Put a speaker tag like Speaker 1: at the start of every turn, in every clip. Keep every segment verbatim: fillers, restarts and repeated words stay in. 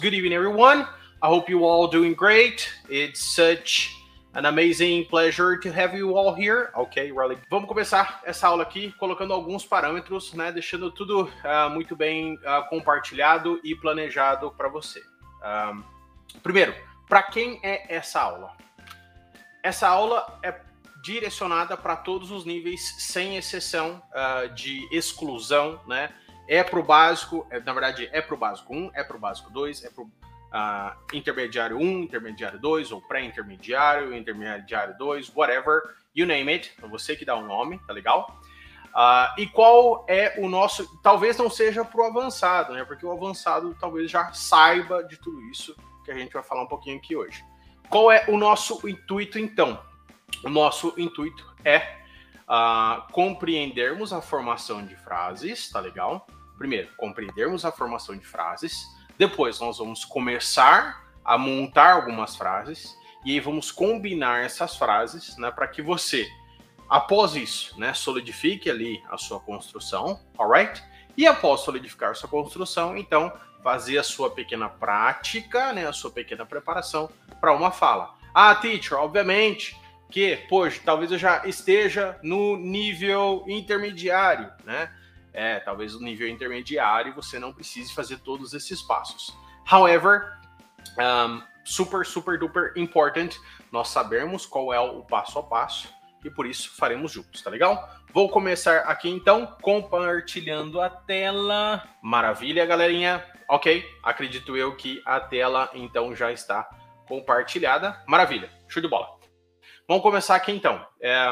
Speaker 1: Good evening, everyone. I hope you all doing great. It's such an amazing pleasure to have you all here. Ok, really. Vamos começar essa aula aqui colocando alguns parâmetros, né? Deixando tudo uh, muito bem uh, compartilhado e planejado para você. Um, primeiro, para quem é essa aula? Essa aula é direcionada para todos os níveis, sem exceção uh, de exclusão, né? É para o básico, é, na verdade é para o básico um, é para o básico dois, é para o uh, intermediário um, intermediário dois, ou pré-intermediário, intermediário dois, whatever, you name it, é você que dá o nome, tá legal? Uh, e qual é o nosso, talvez não seja para o avançado, né? Porque o avançado talvez já saiba de tudo isso que a gente vai falar um pouquinho aqui hoje. Qual é o nosso intuito então? O nosso intuito é uh, compreendermos a formação de frases, tá legal? Primeiro, compreendermos a formação de frases. Depois, nós vamos começar a montar algumas frases. E aí, vamos combinar essas frases, né, para que você, após isso, né, solidifique ali a sua construção, alright? E após solidificar a sua construção, então, fazer a sua pequena prática, né, a sua pequena preparação para uma fala. Ah, teacher, obviamente que, poxa, talvez eu já esteja no nível intermediário, né? É, talvez no nível intermediário você não precise fazer todos esses passos. However, um, super, super, duper important nós sabermos qual é o passo a passo e por isso faremos juntos, tá legal? Vou começar aqui então compartilhando a tela. Maravilha, galerinha. Ok, acredito eu que a tela então já está compartilhada. Maravilha, show de bola. Vamos começar aqui então. É...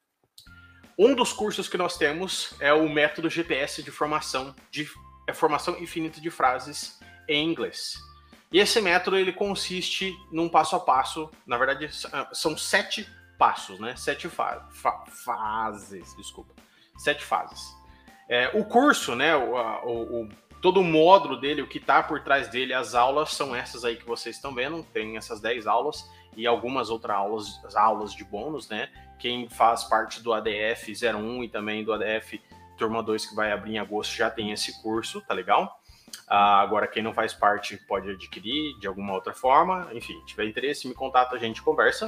Speaker 1: Um dos cursos que nós temos é o método G P S de formação de é formação infinita de frases em inglês. E esse método ele consiste num passo a passo, na verdade são sete passos, né? Sete fa fa fases, desculpa, sete fases. É, o curso, né? O, o, o, todo o módulo dele, o que está por trás dele, as aulas são essas aí que vocês estão vendo. Tem essas dez aulas e algumas outras aulas, aulas de bônus, né? Quem faz parte do A D F zero um e também do A D F Turma dois, que vai abrir em agosto, já tem esse curso, tá legal? Uh, agora, quem não faz parte pode adquirir de alguma outra forma. Enfim, se tiver interesse, me contata, a gente conversa.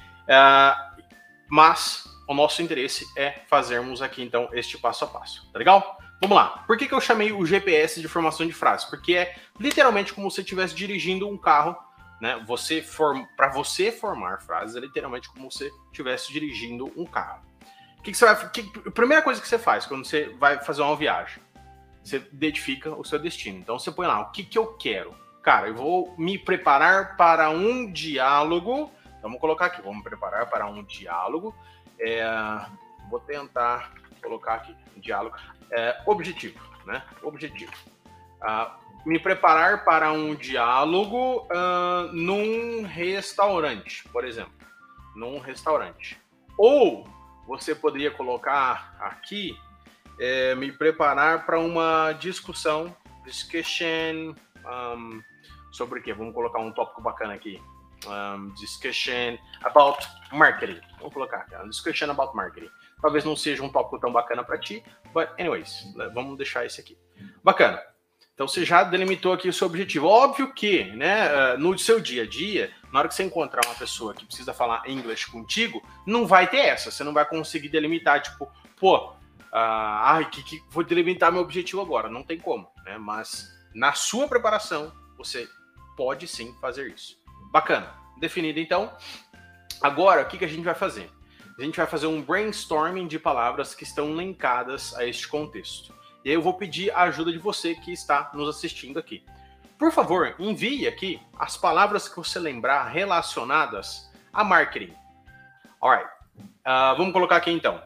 Speaker 1: Uh, mas o nosso interesse é fazermos aqui, então, este passo a passo, tá legal? Vamos lá. Por que que eu chamei o G P S de formação de frases? Porque é literalmente como se você estivesse dirigindo um carro, né? Você form... Para você formar frases, é literalmente como se você estivesse dirigindo um carro. O que que você vai... que... A primeira coisa que você faz quando você vai fazer uma viagem, você identifica o seu destino. Então você põe lá, o que que eu quero? Cara, eu vou me preparar para um diálogo. Vamos colocar aqui, vamos me preparar para um diálogo. É... Vou tentar colocar aqui, um diálogo. É... Objetivo, né? Objetivo. Ah, me preparar para um diálogo uh, num restaurante, por exemplo. Num restaurante. Ou você poderia colocar aqui, é, me preparar para uma discussão, discussion, um, sobre o quê? Vamos colocar um tópico bacana aqui. Um, discussion about marketing. Vamos colocar aqui, um discussion about marketing. Talvez não seja um tópico tão bacana para ti, but anyways, vamos deixar esse aqui. Bacana. Então você já delimitou aqui o seu objetivo. Óbvio que, né, no seu dia a dia, na hora que você encontrar uma pessoa que precisa falar inglês contigo, não vai ter essa. Você não vai conseguir delimitar, tipo, pô, uh, ai, que, que vou delimitar meu objetivo agora. Não tem como, né? Mas na sua preparação, você pode sim fazer isso. Bacana. Definido, então. Agora, o que, que a gente vai fazer? A gente vai fazer um brainstorming de palavras que estão linkadas a este contexto. E aí eu vou pedir a ajuda de você que está nos assistindo aqui. Por favor, envie aqui as palavras que você lembrar relacionadas a marketing. Alright. Uh, vamos colocar aqui então.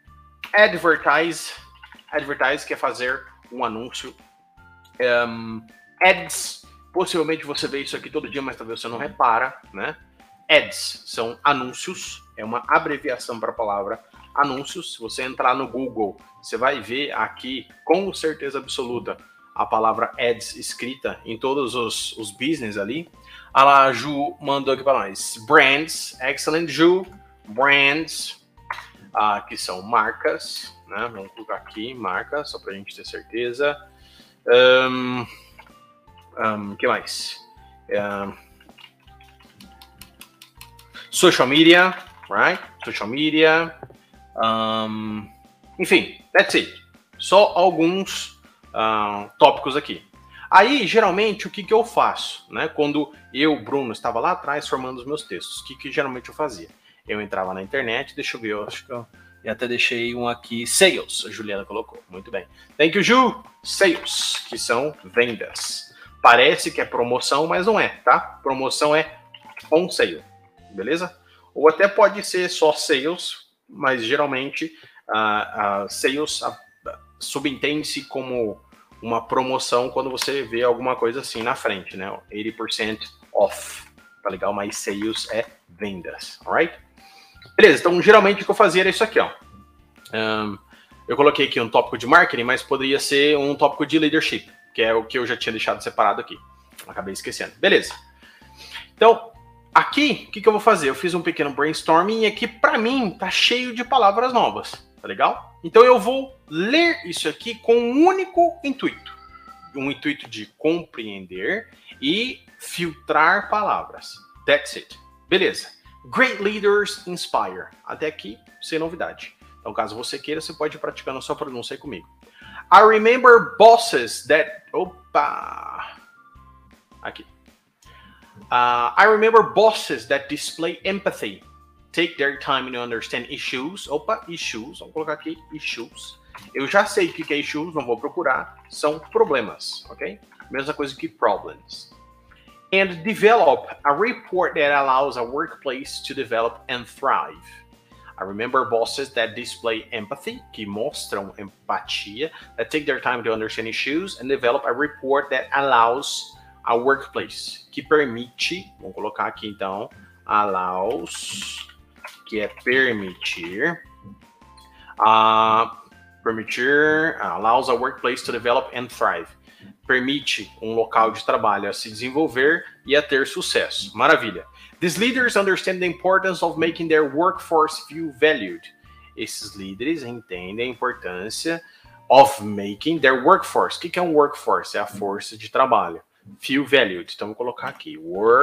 Speaker 1: Advertise. Advertise quer fazer um anúncio. Um, ads. Possivelmente você vê isso aqui todo dia, mas talvez você não repara, né? Ads são anúncios. É uma abreviação para a palavra anúncios. Se você entrar no Google, você vai ver aqui, com certeza absoluta, a palavra ads escrita em todos os, os business ali. A Ju mandou aqui para nós. Brands, excellent, Ju. Brands, uh, que são marcas, né? Vamos colocar aqui, marcas, só para a gente ter certeza. Um, um, que mais? um, social media, right? Social media. Um, enfim, that's it. Só alguns uh, tópicos aqui. Aí, geralmente, o que, que eu faço? Né? Quando eu, Bruno, estava lá atrás formando os meus textos, o que, que geralmente eu fazia? Eu entrava na internet, deixa eu ver, eu acho que eu, eu até deixei um aqui, sales, a Juliana colocou, muito bem. Thank you, Ju! Sales, que são vendas. Parece que é promoção, mas não é, tá? Promoção é on sale, beleza? Ou até pode ser só sales, mas geralmente uh, uh, sales uh, subentende-se como uma promoção quando você vê alguma coisa assim na frente, né? oitenta por cento off, tá legal? Mas sales é vendas, alright? Beleza, então geralmente o que eu fazia era isso aqui, ó. Um, eu coloquei aqui um tópico de marketing, mas poderia ser um tópico de leadership, que é o que eu já tinha deixado separado aqui. Acabei esquecendo. Beleza. Então, aqui, o que, que eu vou fazer? Eu fiz um pequeno brainstorming e aqui, para mim, tá cheio de palavras novas, tá legal? Então eu vou ler isso aqui com um único intuito. Um intuito de compreender e filtrar palavras. That's it. Beleza. Great leaders inspire. Até aqui, sem novidade. Então, caso você queira, você pode ir praticando a sua pronúncia aí comigo. I remember bosses that... Opa! Aqui. Uh, I remember bosses that display empathy. Take their time to understand issues. Opa, issues. Vamos colocar aqui issues. Eu já sei o que é issues, não vou procurar. São problemas, ok? Mesma coisa que problems. And develop a report that allows a workplace to develop and thrive. I remember bosses that display empathy, que mostram empatia, that take their time to understand issues and develop a report that allows a workplace, que permite, vamos colocar aqui então, allows, que é permitir, uh, permitir, allows a workplace to develop and thrive. Permite um local de trabalho a se desenvolver e a ter sucesso. Maravilha. These leaders understand the importance of making their workforce feel valued. Esses líderes entendem a importância of making their workforce. O que é um workforce? É a força de trabalho. Feel valued. Então, vou colocar aqui.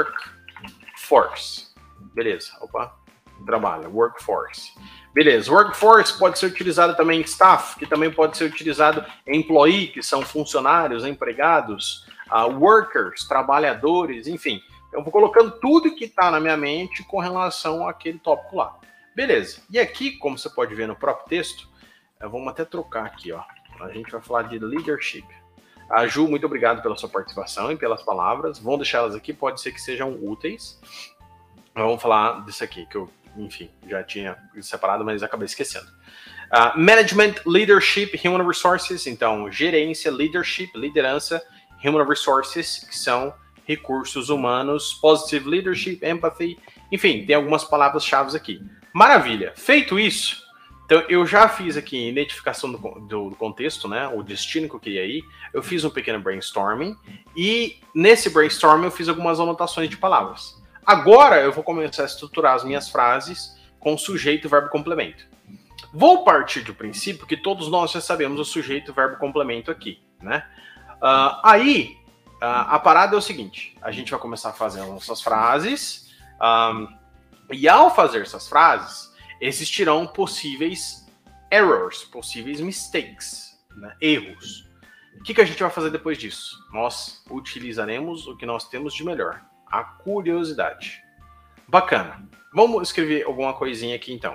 Speaker 1: Workforce. Beleza. Opa. Trabalho. Workforce. Beleza. Workforce pode ser utilizado também em staff, que também pode ser utilizado em employee, que são funcionários, empregados, uh, workers, trabalhadores, enfim. Eu vou colocando tudo que está na minha mente com relação àquele tópico lá. Beleza. E aqui, como você pode ver no próprio texto, vamos até trocar aqui, ó. A gente vai falar de leadership. A Ju, muito obrigado pela sua participação e pelas palavras. Vamos deixar elas aqui, pode ser que sejam úteis. Vamos falar disso aqui, que eu, enfim, já tinha separado, mas acabei esquecendo. Uh, management, Leadership, Human Resources. Então, gerência, Leadership, liderança, Human Resources, que são recursos humanos, Positive Leadership, Empathy. Enfim, tem algumas palavras-chave aqui. Maravilha. Feito isso, então eu já fiz aqui identificação do, do, do contexto, né? O destino que eu queria ir. Eu fiz um pequeno brainstorming e nesse brainstorming eu fiz algumas anotações de palavras. Agora eu vou começar a estruturar as minhas frases com sujeito, verbo, complemento. Vou partir do princípio que todos nós já sabemos o sujeito, verbo, complemento aqui, né? Uh, aí, uh, a parada é o seguinte, a gente vai começar a fazer as nossas frases, um, e ao fazer essas frases, existirão possíveis errors, possíveis mistakes, né? Erros. O que, que a gente vai fazer depois disso? Nós utilizaremos o que nós temos de melhor. A curiosidade. Bacana. Vamos escrever alguma coisinha aqui então.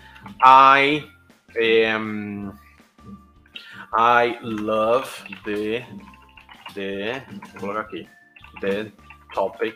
Speaker 1: I am. I love the. the vou colocar aqui. The topic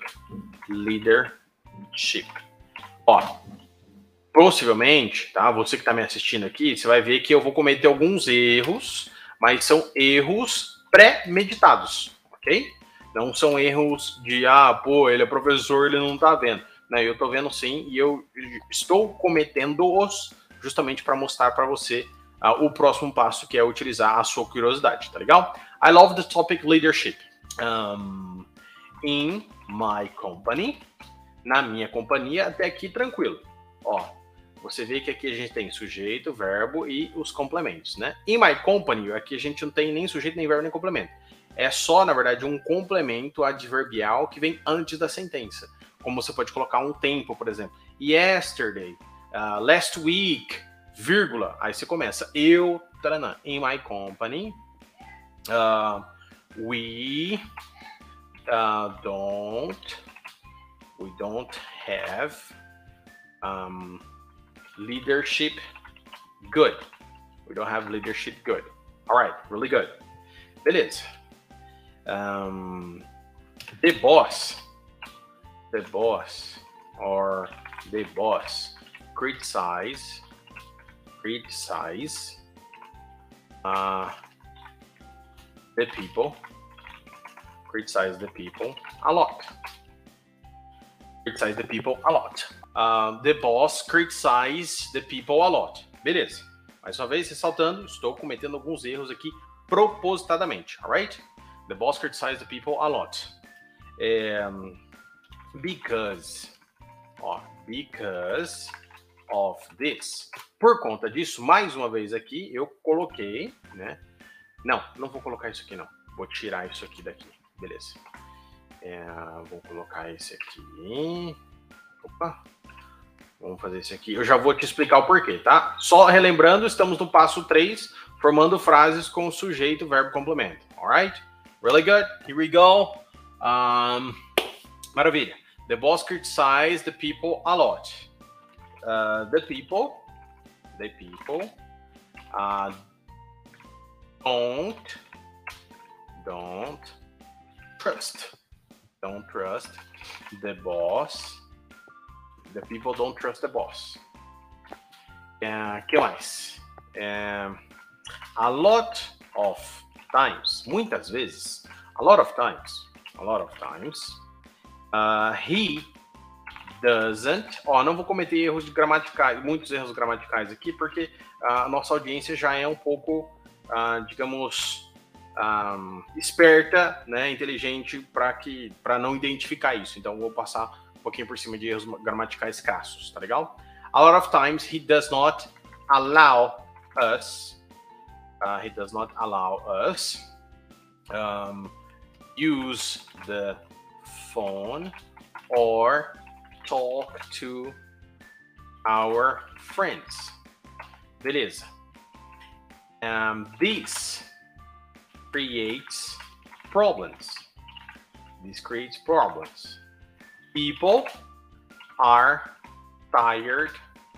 Speaker 1: leadership. Ó. Possivelmente, tá? Você que está me assistindo aqui, você vai ver que eu vou cometer alguns erros, mas são erros pré-meditados, ok? Não são erros de, ah, pô, ele é professor, ele não tá vendo. Não, eu tô vendo sim, e eu estou cometendo-os justamente para mostrar para você uh, o próximo passo, que é utilizar a sua curiosidade, tá legal? I love the topic leadership. Um, in my company. Na minha companhia, até aqui tranquilo. Ó, você vê que aqui a gente tem sujeito, verbo e os complementos, né? In my company, aqui a gente não tem nem sujeito, nem verbo, nem complemento. é só, na verdade, um complemento adverbial que vem antes da sentença. Como você pode colocar um tempo, por exemplo. Yesterday, uh, last week, vírgula. Aí você começa. Eu, taranã, in my company, uh, we uh, don't, we don't have um, leadership good. We don't have leadership good. All right, really good. Beleza. Um, the boss, the boss, or the boss criticize, criticize uh, the people, criticize the people a lot. Criticize the people a lot. Uh, the boss criticize the people a lot. Beleza. Mais uma vez, ressaltando, estou cometendo alguns erros aqui propositadamente, alright? The boss criticized the people a lot. Um, because, ó, because of this. Por conta disso, mais uma vez aqui, eu coloquei, né? Não, não vou colocar isso aqui, não. Vou tirar isso aqui daqui, beleza. É, vou colocar esse aqui. Opa. Vamos fazer esse aqui. Eu já vou te explicar o porquê, tá? Só relembrando, estamos no passo três, formando frases com sujeito, verbo, complemento. Alright? Really good. Here we go. Um, maravilha. The boss criticized the people a lot. Uh, the people, the people uh, don't, don't trust, don't trust the boss. The people don't trust the boss. Uh, que mais? Um, a lot of times, muitas vezes, a lot of times, a lot of times, uh, he doesn't, ó, não vou cometer erros de gramaticais, muitos erros gramaticais aqui, porque a nossa audiência já é um pouco, uh, digamos, um, esperta, né, inteligente, para que, para não identificar isso. Então, vou passar um pouquinho por cima de erros gramaticais crassos, tá legal? A lot of times, he does not allow us, uh, he does not allow us um, use the phone or talk to our friends. Beleza. Um, this creates problems. This creates problems. People are tired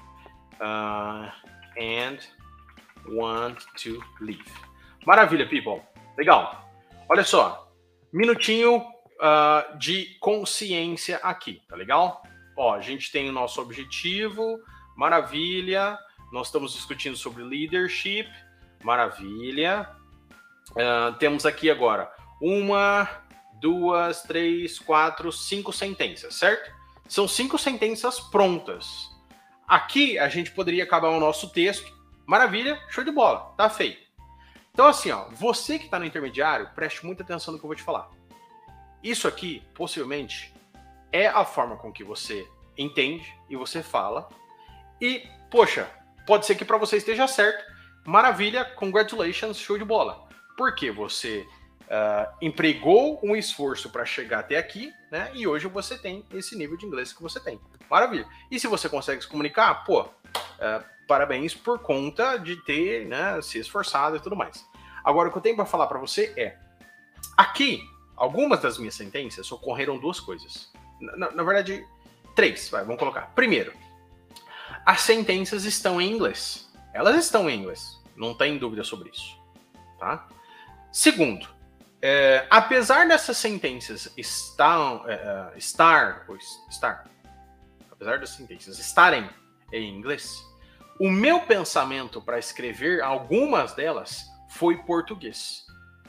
Speaker 1: uh, and want to leave. Maravilha, people. Legal. Olha só. Minutinho uh, de consciência aqui, tá legal? Ó, a gente tem o nosso objetivo. Maravilha. Nós estamos discutindo sobre leadership. Maravilha. Uh, temos aqui agora uma, duas, três, quatro, cinco sentenças, certo? São cinco sentenças prontas. Aqui a gente poderia acabar o nosso texto. Maravilha, show de bola, tá feito. Então assim, ó, você que está no intermediário, preste muita atenção no que eu vou te falar. Isso aqui, possivelmente, é a forma com que você entende e você fala. E, poxa, pode ser que para você esteja certo. Maravilha, congratulations, show de bola. Porque você uh, empregou um esforço para chegar até aqui, né? E hoje você tem esse nível de inglês que você tem. Maravilha. E se você consegue se comunicar, pô, uh, parabéns por conta de ter, né, se esforçado e tudo mais. Agora, o que eu tenho para falar para você é, aqui, algumas das minhas sentenças ocorreram duas coisas. Na, na verdade, três, vai, vamos colocar. Primeiro, as sentenças estão em inglês. Elas estão em inglês, não tem dúvida sobre isso, tá? Segundo, é, apesar dessas sentenças estar, é, estar, ou estar, apesar das sentenças estarem em inglês, o meu pensamento para escrever algumas delas foi português.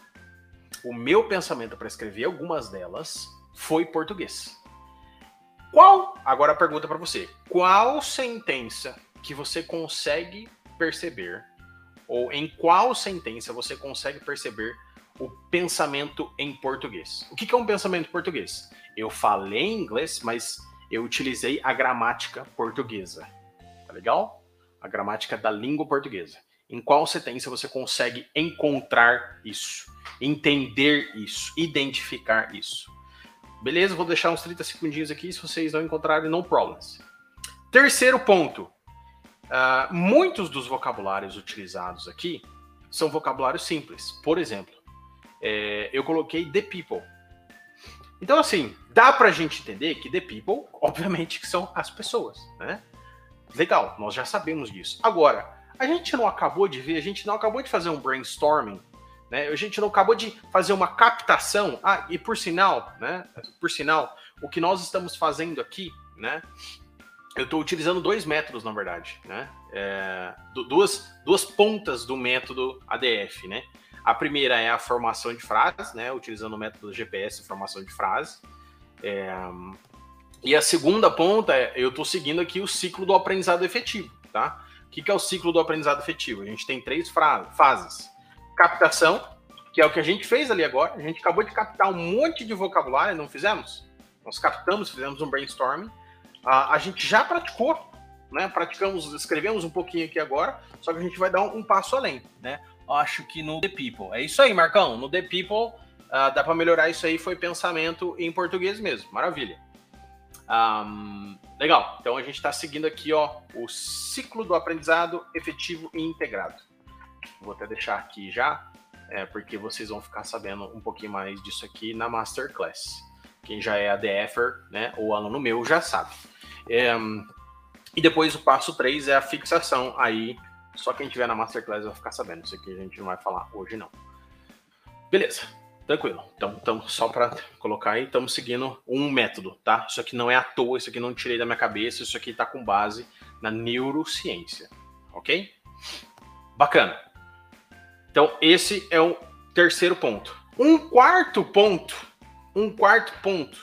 Speaker 1: O meu pensamento para escrever algumas delas foi português. Qual, agora a pergunta para você, qual sentença que você consegue perceber, ou em qual sentença você consegue perceber o pensamento em português? O que é um pensamento em português? Eu falei em inglês, mas eu utilizei a gramática portuguesa. Tá legal? A gramática da língua portuguesa. Em qual sentença você consegue encontrar isso, entender isso, identificar isso. Beleza? Vou deixar uns trinta segundinhos aqui, se vocês não encontrarem, no problems. Terceiro ponto. Uh, muitos dos vocabulários utilizados aqui são vocabulários simples. Por exemplo, é, eu coloquei the people. Então, assim, dá pra gente entender que the people, obviamente, que são as pessoas, né? Legal, nós já sabemos disso. Agora, a gente não acabou de ver, a gente não acabou de fazer um brainstorming, né? A gente não acabou de fazer uma captação. Ah, e por sinal, né? Por sinal, o que nós estamos fazendo aqui, né? Eu estou utilizando dois métodos, na verdade, né? É, duas, duas pontas do método A D F, né? A primeira é a formação de frases, né? Utilizando o método G P S, formação de frase. É, e a segunda ponta é, eu estou seguindo aqui o ciclo do aprendizado efetivo, tá? O que, que é o ciclo do aprendizado efetivo? A gente tem três fases. Captação, que é o que a gente fez ali agora. A gente acabou de captar um monte de vocabulário, não fizemos? Nós captamos, fizemos um brainstorming. A, a gente já praticou, né? Praticamos, escrevemos um pouquinho aqui agora, só que a gente vai dar um, um passo além, né? Acho que no The People. É isso aí, Marcão. No The People, uh, dá para melhorar isso aí, foi pensamento em português mesmo. Maravilha. Um, legal. Então a gente está seguindo aqui, ó, o ciclo do aprendizado efetivo e integrado. Vou até deixar aqui já, é, porque vocês vão ficar sabendo um pouquinho mais disso aqui na Masterclass. Quem já é ADFer, né, ou aluno meu, já sabe. É, e depois o passo três é a fixação. Aí, só quem tiver na Masterclass vai ficar sabendo. Isso aqui a gente não vai falar hoje, não. Beleza, tranquilo. Então, então só para colocar aí, estamos seguindo um método, tá? Isso aqui não é à toa, isso aqui não tirei da minha cabeça, isso aqui está com base na neurociência, ok? Bacana. Então, esse é o terceiro ponto. Um quarto ponto, um quarto ponto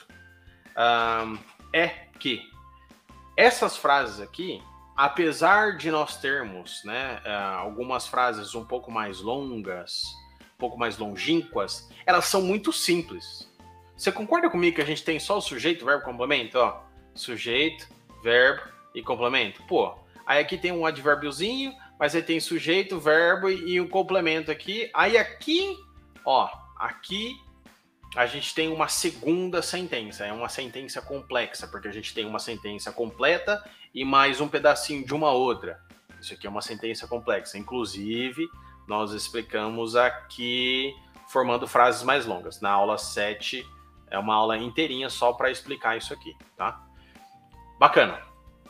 Speaker 1: um, é que essas frases aqui, apesar de nós termos, né, uh, algumas frases um pouco mais longas, um pouco mais longínquas, elas são muito simples. Você concorda comigo que a gente tem só o sujeito, verbo, complemento? Ó, sujeito, verbo e complemento. Pô, aí aqui tem um advérbiozinho, mas aí tem sujeito, verbo e um complemento aqui. Aí aqui, ó, aqui a gente tem uma segunda sentença, é uma sentença complexa, porque a gente tem uma sentença completa e mais um pedacinho de uma outra. Isso aqui é uma sentença complexa. Inclusive, nós explicamos aqui formando frases mais longas. Na aula sete, é uma aula inteirinha só para explicar isso aqui, tá? Bacana.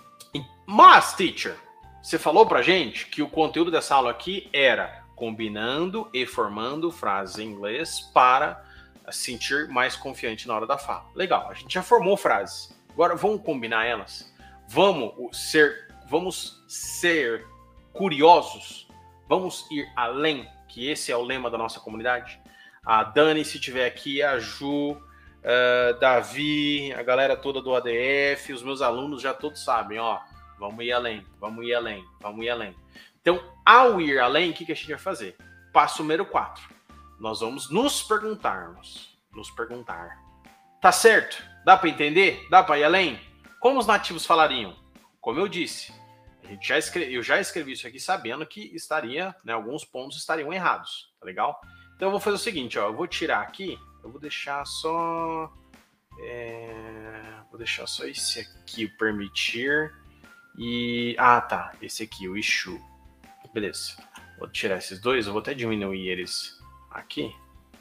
Speaker 1: Mas, teacher, você falou pra gente que o conteúdo dessa aula aqui era combinando e formando frases em inglês para sentir mais confiante na hora da fala. Legal, a gente já formou frases. Agora vamos combinar elas. Vamos ser, vamos ser curiosos. Vamos ir além, que esse é o lema da nossa comunidade. A Dani, se tiver aqui, a Ju, uh, Davi, a galera toda do A D F, os meus alunos já todos sabem, ó. Vamos ir além, vamos ir além, vamos ir além. Então, ao ir além, o que, que a gente vai fazer? Passo número quatro. Nós vamos nos perguntarmos. Nos perguntar. Tá certo? Dá para entender? Dá para ir além? Como os nativos falariam? Como eu disse, a gente já escreve, eu já escrevi isso aqui sabendo que estaria, né, alguns pontos estariam errados, tá legal? Então eu vou fazer o seguinte, ó, eu vou tirar aqui, eu vou deixar só, é, vou deixar só esse aqui, o permitir, e, ah tá, esse aqui, o issue, beleza. Vou tirar esses dois, eu vou até diminuir eles aqui,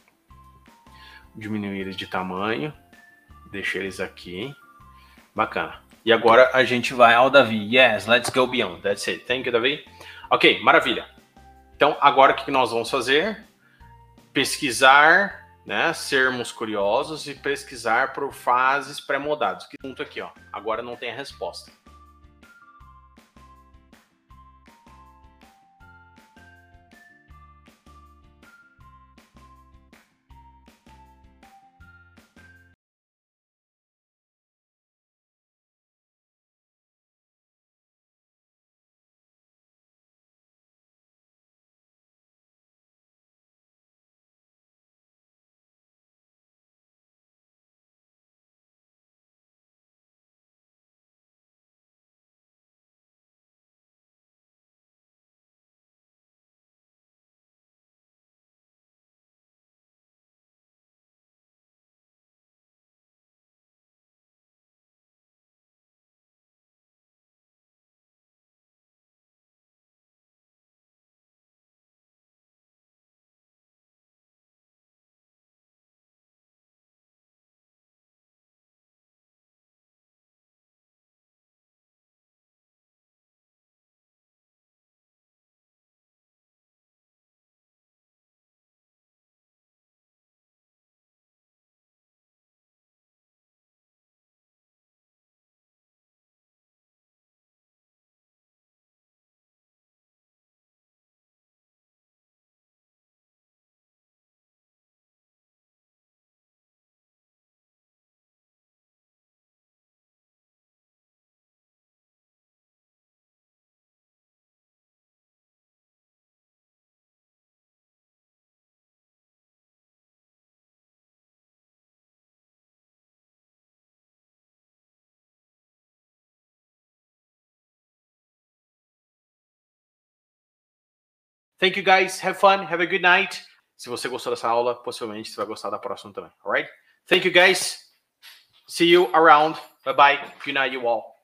Speaker 1: diminuir eles de tamanho, deixar eles aqui, bacana. E agora a gente vai ao Davi. Yes, let's go beyond. That's it. Thank you, Davi. Ok, maravilha. Então, agora o que nós vamos fazer? Pesquisar, né? Sermos curiosos e pesquisar por fases pré-moldadas. Que ponto aqui, ó. Agora não tem a resposta. Thank you guys. Have fun. Have a good night. Se você gostou dessa aula, possivelmente você vai gostar da próxima também. Alright? Thank you guys. See you around. Bye bye. Good night, you all.